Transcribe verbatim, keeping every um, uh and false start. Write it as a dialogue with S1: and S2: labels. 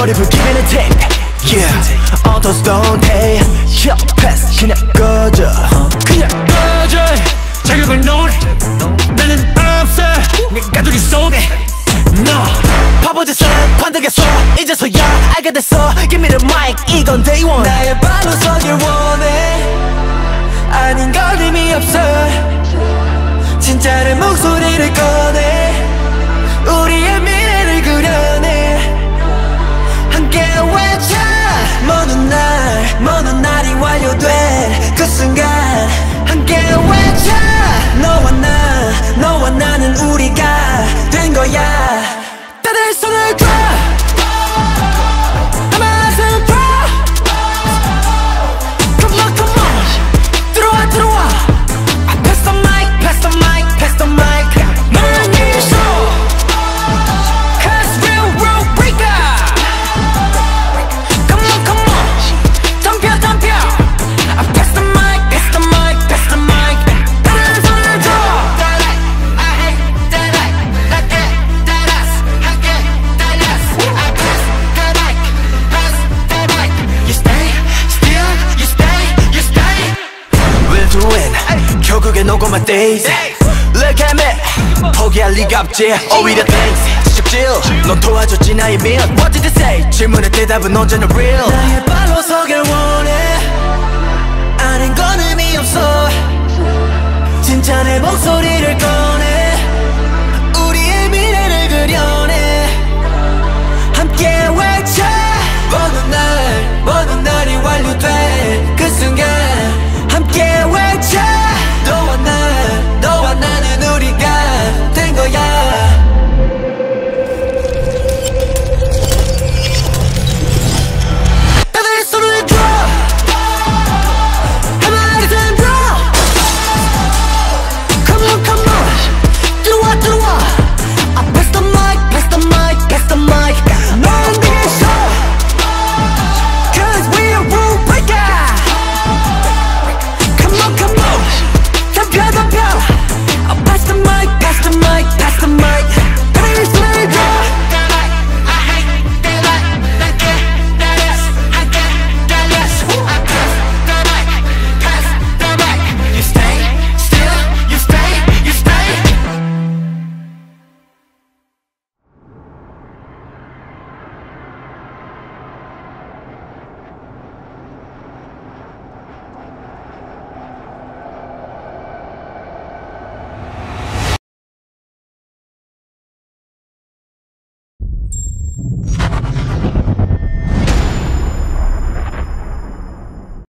S1: What if we give it a take? Yeah, all those don't take. Yeah, pass, 그냥 꺼져.
S2: 그냥 꺼져. 자격을 논해. 나는 없어 네 가두리 속에. No.
S1: 바보짓은 관두겠어. 이제서야 알게 됐어. Give me the mic, 이건 day one.
S3: 나의 발로 서길 원해. 아닌 걸 의미 없어. 진짜는 목소리를 꺼내. 우리의 미래를 그려내. 함께 외쳐. 먼 날, 먼 날이 완료된 그 순간 함께 외쳐. 너와 나, 너와 나는 우리가 된 거야. 다들 손을 들어. I'm pro. Come on, come on. 들어와, 들어와. Pass the mic, pass the mic, pass the mic. 너를 위해서. Cause real, real breaker. Come on, come on. 덤벼, 덤벼. Pass the mic, pass the mic, pass the mic. 다들 손을 들어.
S1: 결국엔 오고 my days. Look at me. 포기할 리가 없지. 오히려 thanks. 지적질. 넌 도와줬지 나의 밀. What did they say? 질문의 대답은 언제나 real.
S3: 나의 발로 서길 원해. 아닌 건 의미 없어. 진짜 내 목소리를 꺼내. 우리의 미래를 그려내. 함께 외쳐. 먼 날, 먼 날이 완료된 그 순간 함께 외쳐. 너와 나, 너와 나는 우리가 된 거야. 다들 손을 들어. 한마디든 들어. Come on, come on. 들어와, 들어와. I pass the mic, pass the mic, pass the mic. 넌 위해서. Cause we're rule breaker. Come on, come on. 덤벼, 덤벼. I pass the mic, pass the mic, pass the mic. 다들 손을 들어.
S1: You